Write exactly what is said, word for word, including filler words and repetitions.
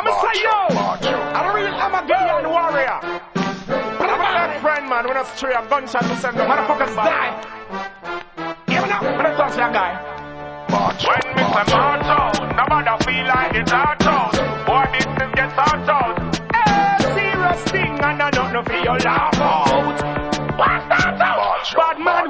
I'm gonna say yo, I'm a real Armageddon warrior. I'm a best friend, man. When I stray a gunshot to send the motherfuckers die. Even up, when I touch that guy. When me say march out, nobody feel like it's hard out. Boy, business gets hard out. Hey, serious thing, and I don't know if you laugh out. What's that out? Bad man